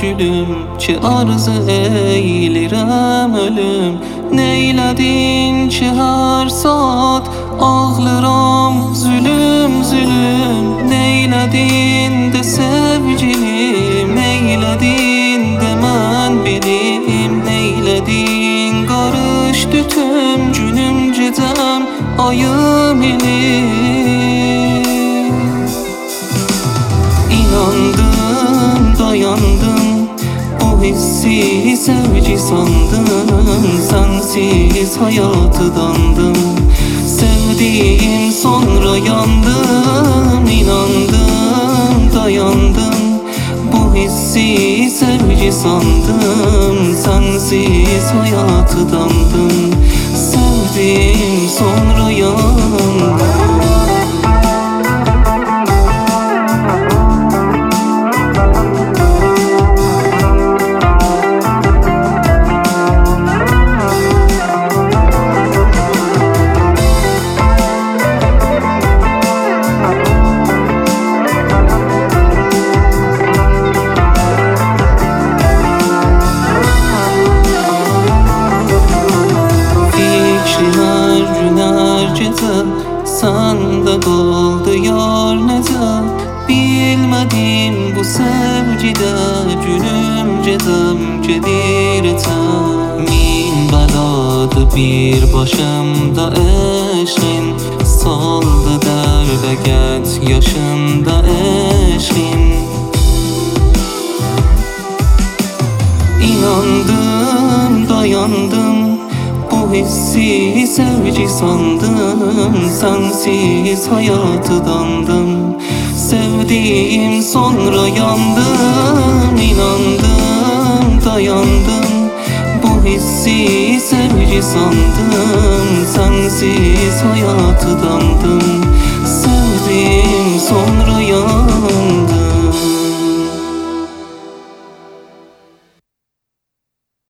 Ki arzu eylerim ölüm. Neyledin ki her saat ağlarım zulüm zulüm. Neyledin de sevgilim, neyledin de mən bilim. Neyledin karıştı tüm günüm gecem ayım ilim. İnandım, dayandım, bu hissi sevgi sandım. Sensiz hayatı dandım, sevdiğim sonra yandım. İnandım, dayandım, bu hissi sevgi sandım. Sensiz hayatı dandım, sevdiğim sonra yandım. Sende kaldı yar necə. Bilmədim bu sevgidə günüm gedəm gedir etəm. Min bəladı bir başımda eşqin, saldı dərdə gəc yaşında eşqin. İnandım, dayandım, bu hissi sevgi sandım. Sensiz hayatı dandım, sevdiğim sonra yandım. İnandım, dayandım, bu hissi sevgi sandım. Sensiz hayatı dandım, sevdiğim sonra yandım.